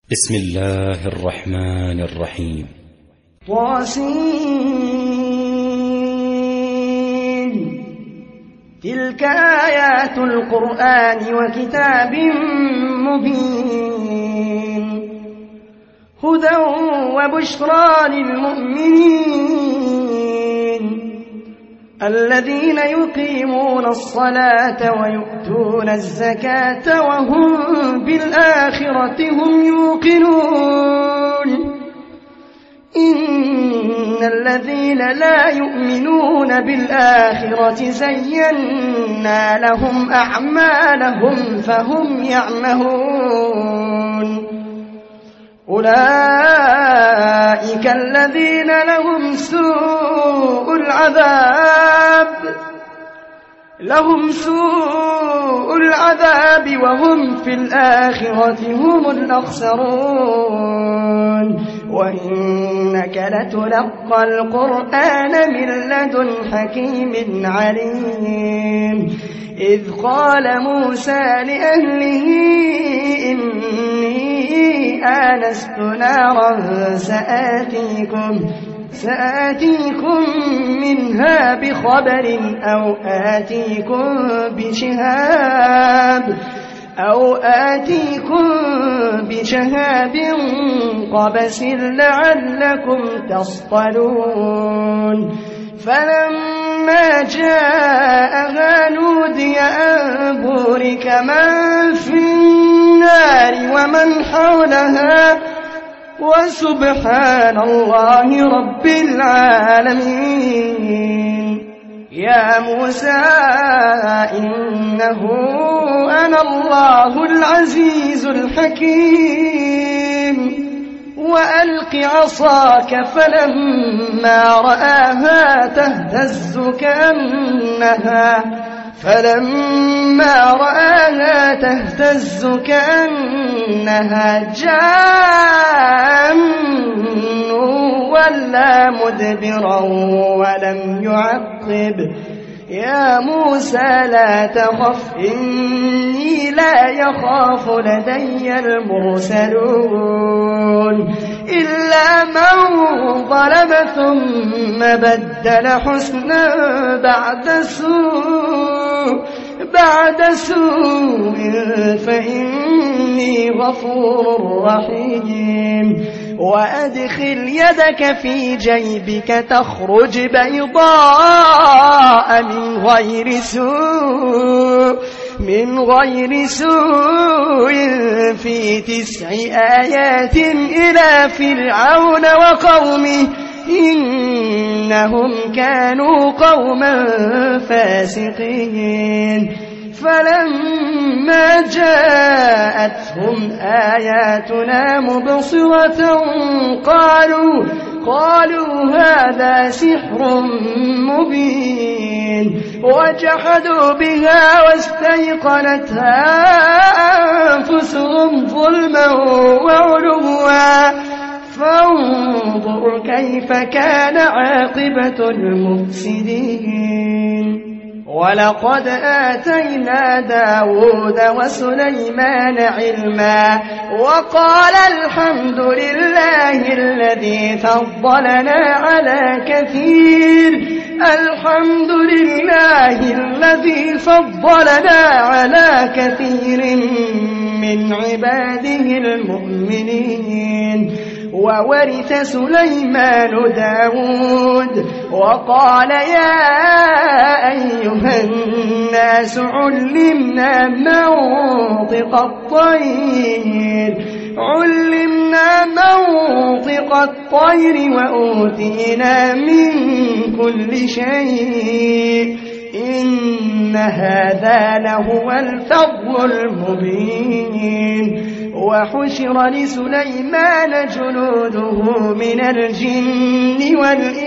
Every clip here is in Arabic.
بسم الله الرحمن الرحيم. طاسين. تلك آيات القرآن وكتاب مبين هدى وبشرى للمؤمنين الذين يقيمون الصلاة ويؤتون الزكاة وهم بالآخرة هم يوقنون إن الذين لا يؤمنون بالآخرة زينا لهم أعمالهم فهم يعمهون أولئك الذين لهم سوء العذاب وهم في الآخرة هم الأخسرون وإنك لتلقى القرآن من لدن حكيم عليم إذ قال موسى لأهله إني آنست نارا سآتيكم منها بخبر أو آتيكم بشهاب قبس لعلكم تصطلون فلما جاءها نودي أن بورك من في النار ومن حولها وسبحان الله رب العالمين يا موسى إنه أنا الله العزيز الحكيم وألق عصاك فلما رآها تهتز كأنها جان ولا مدبرا ولم يعقب يا موسى لا تخف إني لا يخاف لدي المرسلون إلا من ظلم ثم بدل حسنا بعد سوء فإني غفور رحيم وأدخل يدك في جيبك تخرج بيضاء من غير سوء في 9 آيات إلى فرعون وقومه إنهم كانوا قوما فاسقين فلما جاءتهم آياتنا مبصرة قالوا هذا سحر مبين وجحدوا بها واستيقنتها أنفسهم ظلما وعلوا فانظر كيف كان عاقبة المفسدين ولقد آتينا داود وسليمان علما وقال الحمد لله الذي فضلنا على كثير من عباده المؤمنين وورث سليمان داود وقال يا أيها الناس علمنا منطق الطير وأوتينا من كل شيء إن هذا لهو الفضل المبين وحشر لسليمان جنوده من الجن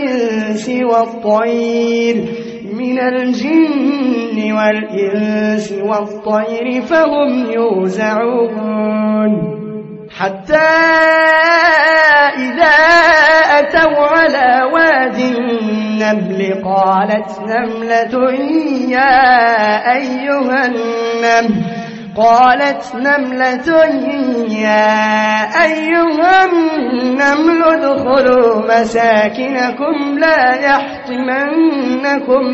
والإنس والطير فهم يوزعون حتى إذا أتوا على واد النمل قالت نملة يا أيها النمل قالت نملة يا أيها النمل ادخلوا مساكنكم لا يحطمنكم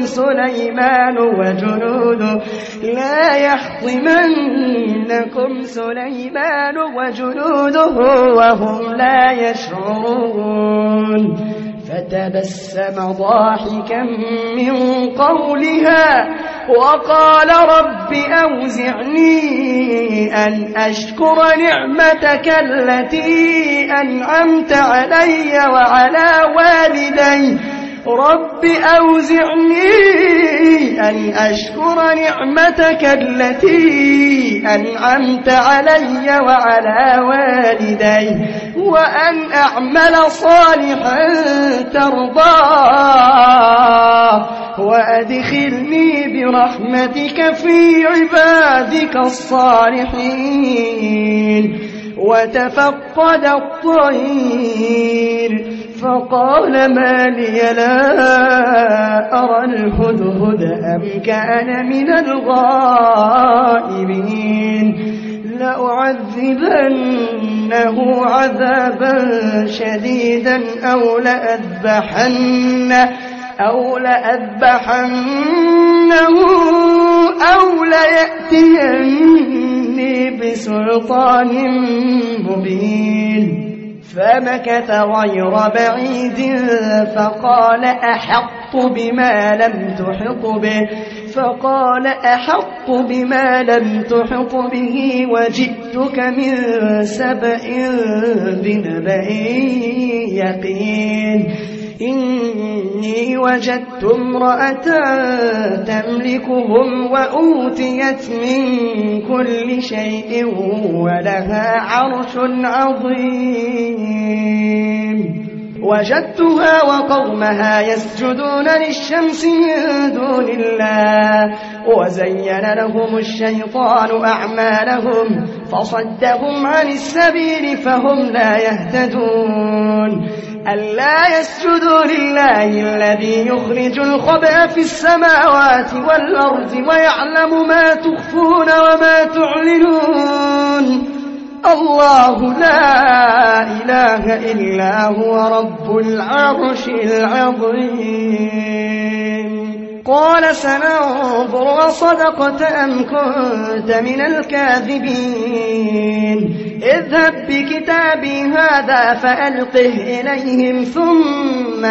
سليمان وجنوده وهم لا يشعرون فتبسم ضاحكا من قولها وقال رب أوزعني أن أشكر نعمتك التي أنعمت علي وعلى والدي رب أوزعني أن أشكر نعمتك التي أنعمت علي وعلى والدي وأن أعمل صالحا ترضاه وأدخلني برحمتك في عبادك الصالحين وتفقد الطير فقال ما لي لا أرى الهدهد أم كان من الغائبين لأعذبنه عذابا شديدا أو لأذبحنه أو ليأتيني بسلطان مبين فمكث غير بعيد فقال أحط بما لم تحط به وجئتك من سبأ بنبأ يقين إني وجدت امرأة تملكهم وأوتيت من كل شيء ولها عرش عظيم وجدتها وقومها يسجدون للشمس من دون الله وزين لهم الشيطان أعمالهم فصدهم عن السبيل فهم لا يهتدون ألا يسجدوا لله الذي يخرج الخبأ في السماوات والأرض ويعلم ما تخفون وما تعلنون الله لا إله إلا هو رب العرش العظيم قال سننظر أصدقت أم كنت من الكاذبين اذهب بكتابي هذا فألقه إليهم ثم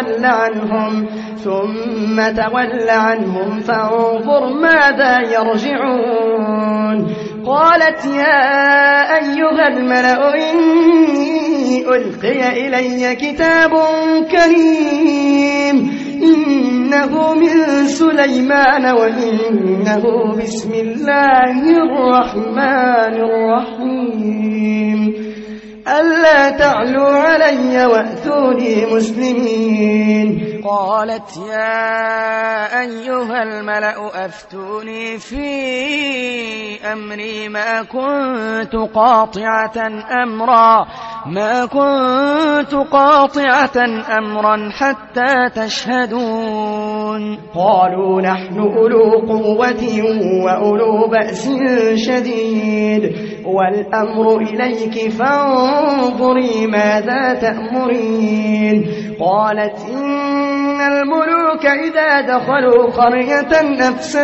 تول عنهم فانظر ماذا يرجعون قالت يا أيها الملأ إني ألقي إلي كتاب كريم إنه من سليمان وإنه بسم الله الرحمن الرحيم ألا تعلوا علي وأتوني مسلمين قالت يا أيها الملأ أفتوني في أمري ما كنت قاطعة أمرا حتى تشهدون قالوا نحن أولو قوة وأولو بأس شديد والأمر إليك فانظري ماذا تأمرين قالت إن الملوك إذا دخلوا قرية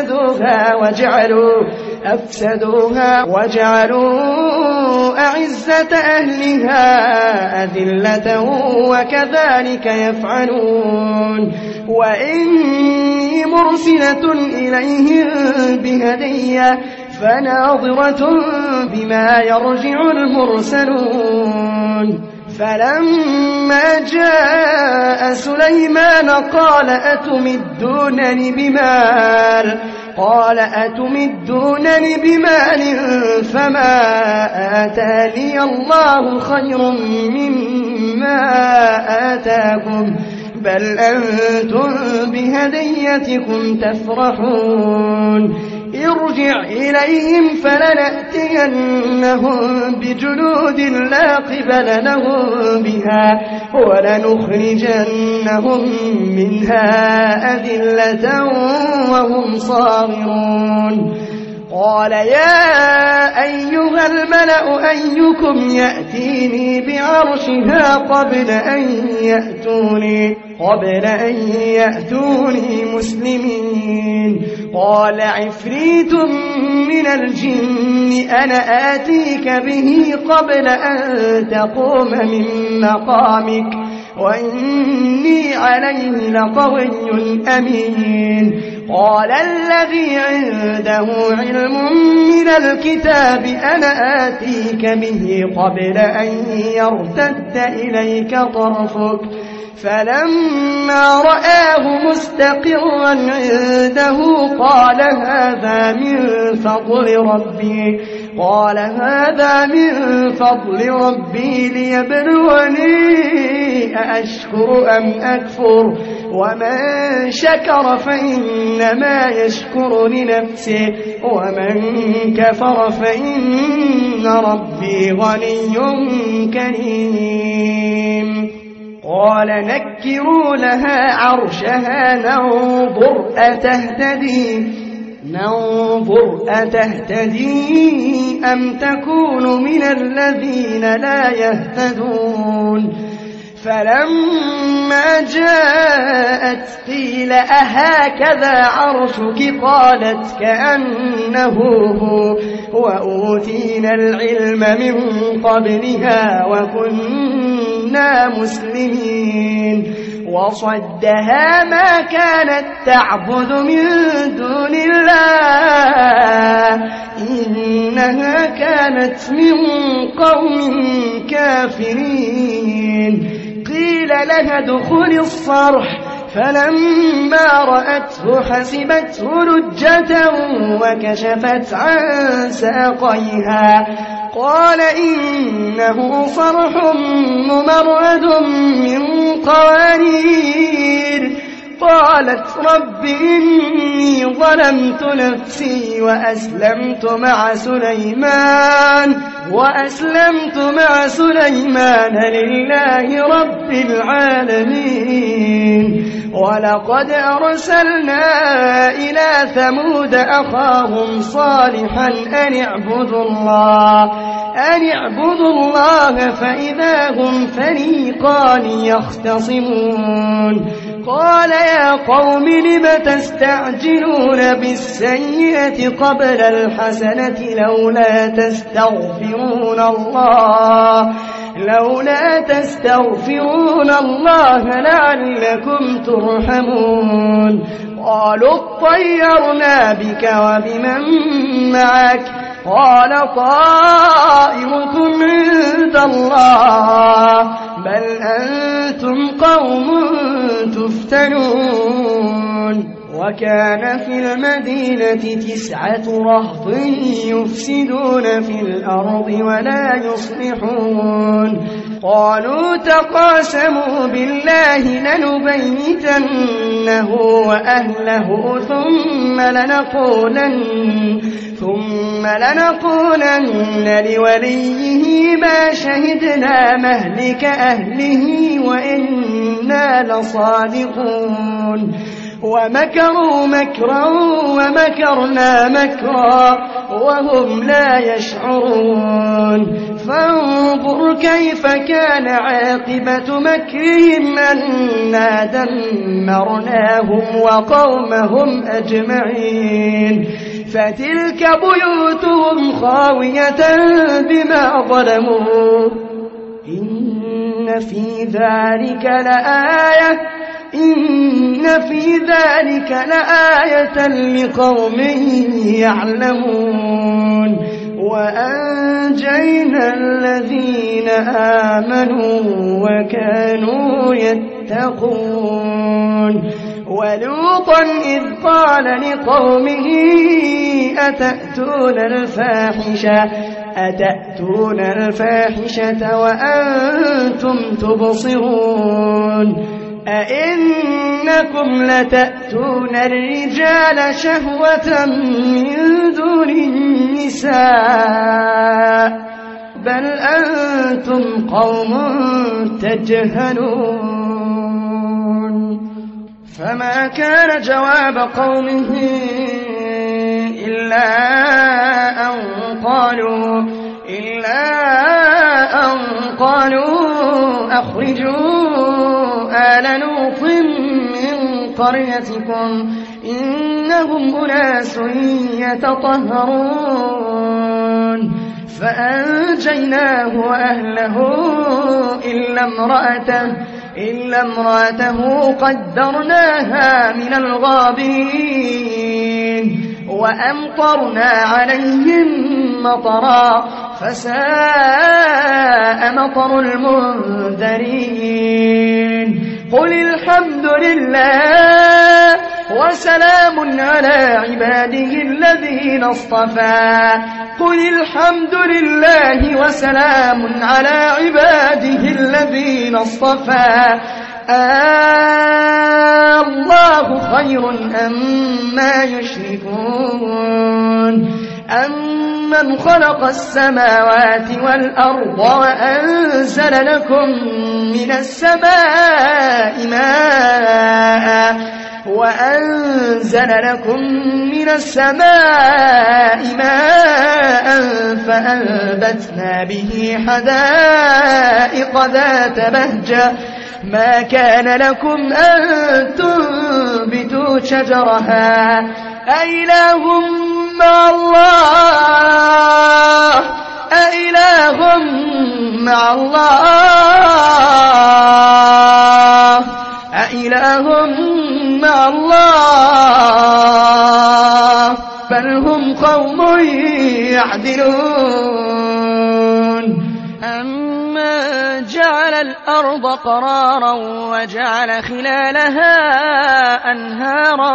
أفسدوها وجعلوا أعزة أهلها أذلة وكذلك يفعلون وإني مرسلة إليهم بهدية فناظرة بما يرجع المرسلون فلما جاء سليمان قال أتمدونني بمال فما آتاني الله خير مما آتاكم بل أنتم بهديتكم تفرحون ارجع إليهم فلنأتينهم بجنود لا قبل لهم بها ولنخرجنهم منها أذلة وهم صاغرون قال يا أيها الملأ أيكم يأتيني بعرشها قبل أن يأتوني مسلمين. قال عفريت من الجن أنا آتيك به قبل أن تقوم من مقامك وإني عليه لقوي أمين. قال الذي عنده علم من الكتاب أنا آتيك به قبل أن يرتد إليك طرفك. فلما رآه مستقرا عنده قال هذا من فضل ربي ليبلوني أأشكر أم أكفر ومن شكر فإنما يشكر لنفسه ومن كفر فإن ربي غني كريم. قال نكروا لها عرشها ننظر أتهتدي أم تكون من الذين لا يهتدون. فلما جاءت قيل أهكذا عرشك قالت كأنه هو وأوتينا العلم من قبلها وكنا مسلمين. وصدها ما كانت تعبد من دون الله إنها كانت من قوم كافرين. قيل لها ادخل الصرح فلما رأته حسبته لجة وكشفت عن ساقيها قال إنه صرح ممرد من قوارير. قالت رب إني ظلمت نفسي وأسلمت مع سليمان لله رب العالمين. ولقد أرسلنا إلى ثمود أخاهم صالحا أن اعبدوا الله فإذا هم فريقان يختصمون. قال يا قوم لم تستعجلون بالسيئة قبل الحسنة لولا تستغفرون الله لعلكم ترحمون. قالوا اطيرنا بك وبمن معك قال طائركم عند الله بل أنتم قوم تفتنون. وكان في المدينة 9 رهط يفسدون في الأرض ولا يصلحون. قالوا تقاسموا بالله لنبيتنه وأهله ثم لنقولن لوليه ما شهدنا مهلك أهله وإنا لصادقون. ومكروا مكرا ومكرنا مكرا وهم لا يشعرون. فانظر كيف كان عاقبة مكرهم أنا دمرناهم وقومهم أجمعين. فتلك بيوتهم خاوية بما ظلموا إن في ذلك لآية لقوم يعلمون. وأنجينا الذين آمنوا وكانوا يتقون. ولوطا إذ قال لقومه أتأتون الفاحشة وأنتم تبصرون أئنكم لتأتون الرجال شهوة من دون النساء بل أنتم قوم تجهلون. فما كان جواب قومه إلا أن قالوا أخرجوا آل لوط من قريتكم إنهم أناس يتطهرون فأنجيناه وأهله إلا امرأته قدرناها من الغابرين وأمطرنا عليهم مطرا فساء مطر المنذرين قل الحمد لله وسلام على عباده الذين اصطفى قل الحمد لله وسلام على عباده الذين اصطفى الله خير أما يشركون أمن خلق السماوات والأرض وأنزل لكم من السماء ماء فأنبتنا به حدائق ذات بهجة ما كان لكم أن تنبتوا شجرها أإله مع الله أإله مع الله بل هم قوم يعدلون أمن جعل الأرض قرارا وجعل خلالها أنهارا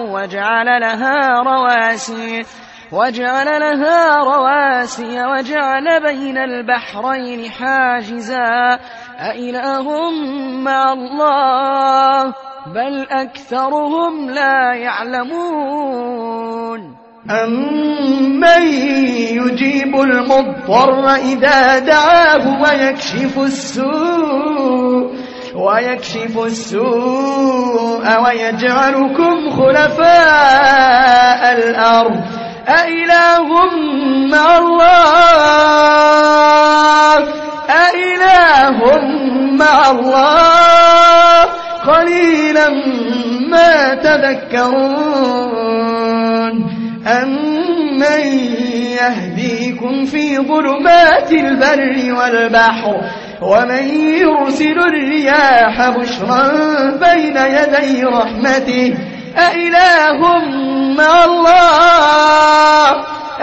وجعل لها رواسي وجعل بين البحرين حاجزا أإله مع الله بل أكثرهم لا يعلمون أمن يجيب المضطر إذا دعاه ويكشف السوء ويجعلكم خلفاء الأرض أإله مع الله قليلا ما تذكرون أمن يهديكم في ظلمات البر والبحر ومن يرسل الرياح بشرا بين يدي رحمته أإله مع الله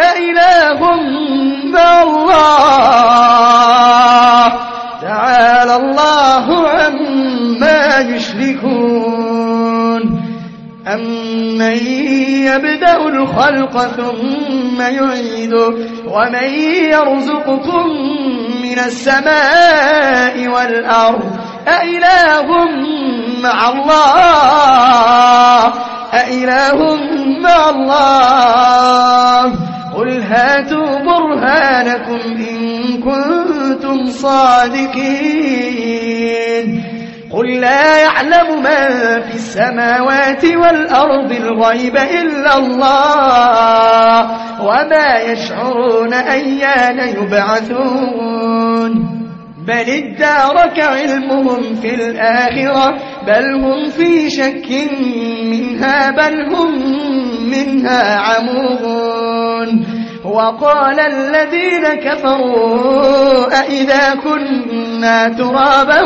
تعالى الله عما يشركون أمن يبدأ الخلق ثم يعيده ومن يرزقكم من السماء والأرض أإله مع الله قل هاتوا برهانكم إن كنتم صادقين قل لا يعلم من في السماوات والأرض الغيب إلا الله وما يشعرون أيان يبعثون بل ادارك علمهم في الآخرة بل هم في شك منها بل هم منها عمون وقال الذين كفروا أئذا كنا ترابا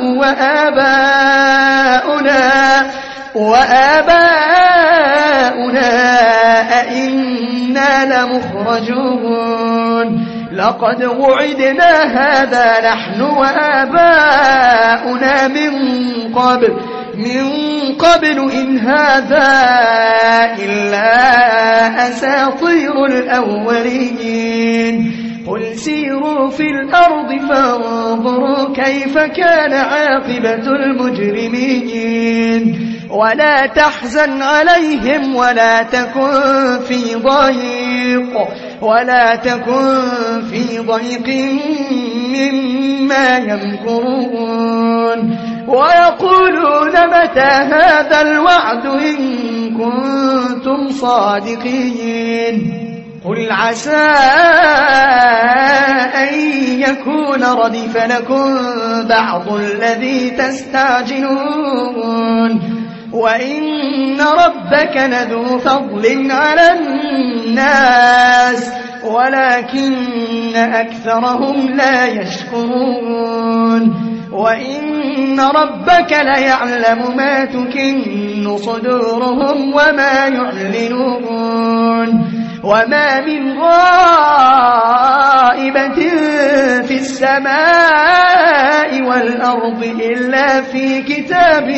وآباؤنا أئنا لمخرجون لقد وعدنا هذا نحن وآباؤنا من قبل إن هذا إلا أساطير الأولين قل سيروا في الأرض فانظروا كيف كان عاقبة المجرمين ولا تحزن عليهم ولا تكن في ضيق مما يمكرون ويقولون متى هذا الوعد إن كنتم صادقين قل عسى أن يكون ردف لكم بعض الذي تستعجلون وإن ربك لذو فضل على الناس ولكن أكثرهم لا يشكرون وإن ربك ليعلم ما تكن صدورهم وما يعلنون وما من غائبة في السماء والأرض إلا في كتاب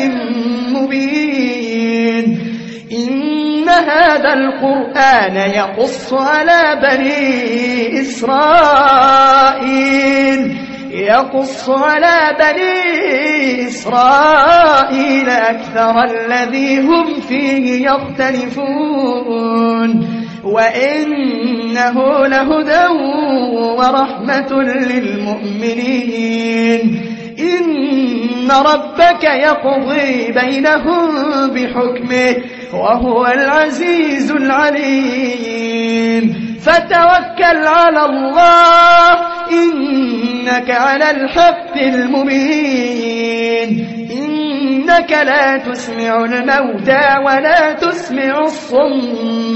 مبين إن هذا القرآن يقص على بني إسرائيل أكثر الذي هم فيه يختلفون وإنه لهدى ورحمة للمؤمنين إن ربك يقضي بينهم بحكمه وهو العزيز العليم فتوكل على الله إنك على الحق المبين إنك لا تسمع الموتى ولا تسمع الصم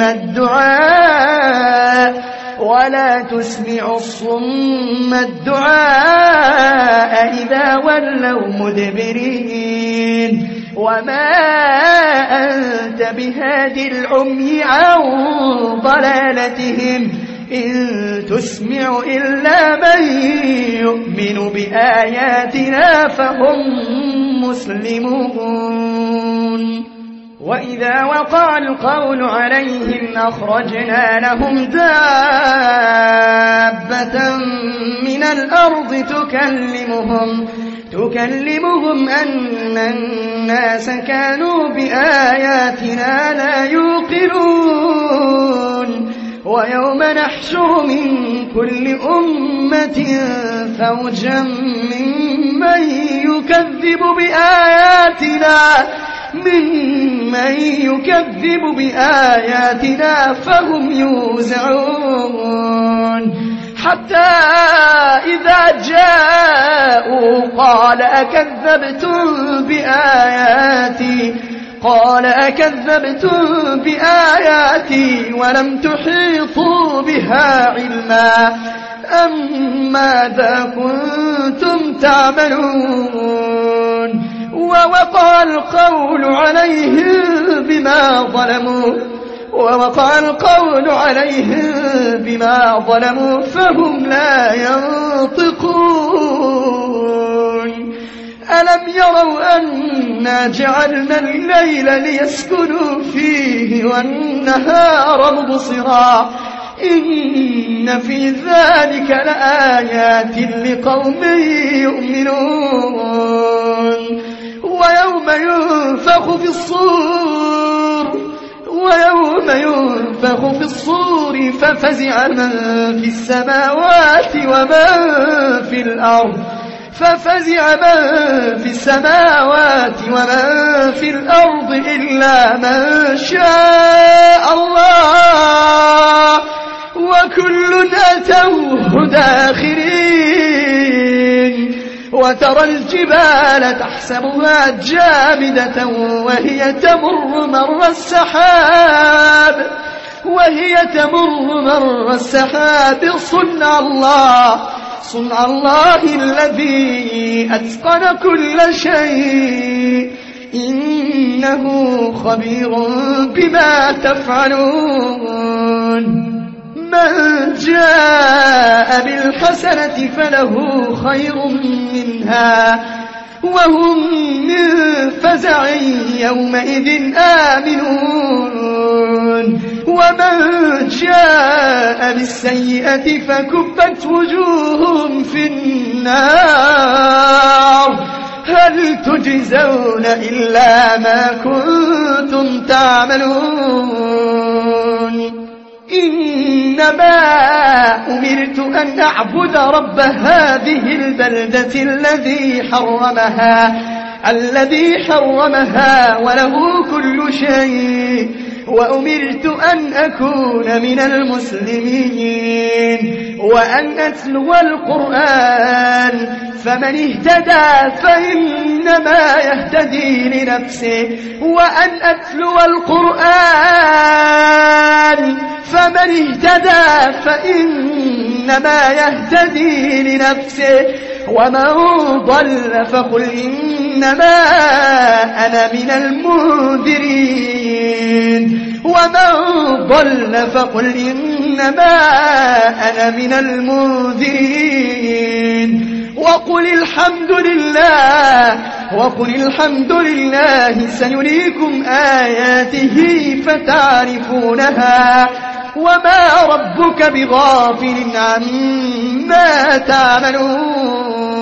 الدعاء إذا ولوا مدبرين وما أنت بهادي العمي عن ضلالتهم إن تسمع إلا من يؤمن بآياتنا فهم مسلمون وإذا وقع القول عليهم أخرجنا لهم دابة من الأرض تكلمهم أن الناس كانوا بآياتنا لا يوقنون ويوم نحشر من كل أمة فوجا ممن يكذب بآياتنا فهم يوزعون حتى إذا جاءوا قال أكذبتم بآياتي ولم تحيطوا بها علما أم ماذا كنتم تعملون ووقع القول عليهم بما ظلموا فهم لا ينطقون ألم يروا أنا جعلنا الليل ليسكنوا فيه والنهار مبصرا إن في ذلك لآيات لقوم يؤمنون ويوم ينفخ في الصور ففزع من في السماوات ومن في الأرض إلا من شاء الله وكل أتوه داخرين وترى الجبال تحسبها جامدة وهي تمر مر السحاب صنع الله الذي أتقن كل شيء إنه خبير بما تفعلون من جاء بالحسنة فله خير منها وهم من فزع يومئذ آمنون ومن جاء بالسيئة فكبت وجوههم في النار هل تجزون إلا ما كنتم تعملون إنما أمرت أن أعبد رب هذه البلدة الذي حرمها الذي حرمها وله كل شيء وأمرت أن أكون من المسلمين وأن أتلو القرآن فمن اهتدى فإنما يهتدي لنفسه وأن أتلو القرآن فمن اهتدى فإنما يهتدي لنفسه ومن ضل فقل إنما أنا من المنذرين وقل الحمد لله سيريكم آياته فتعرفونها وما ربك بغافل عما تعملون